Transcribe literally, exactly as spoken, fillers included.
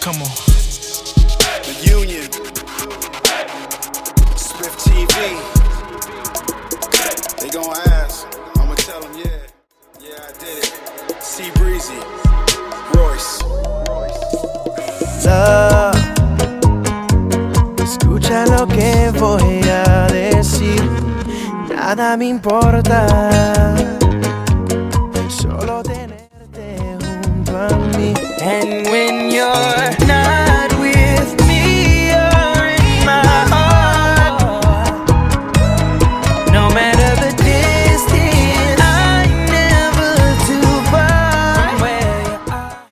Come on. The Union, Swift T V. They gon' ask, I'ma tell them, yeah, yeah, I did it. C Breezy, Royce. Love, escucha lo que voy a decir. Nada me importa, solo tenerte junto a mí. And when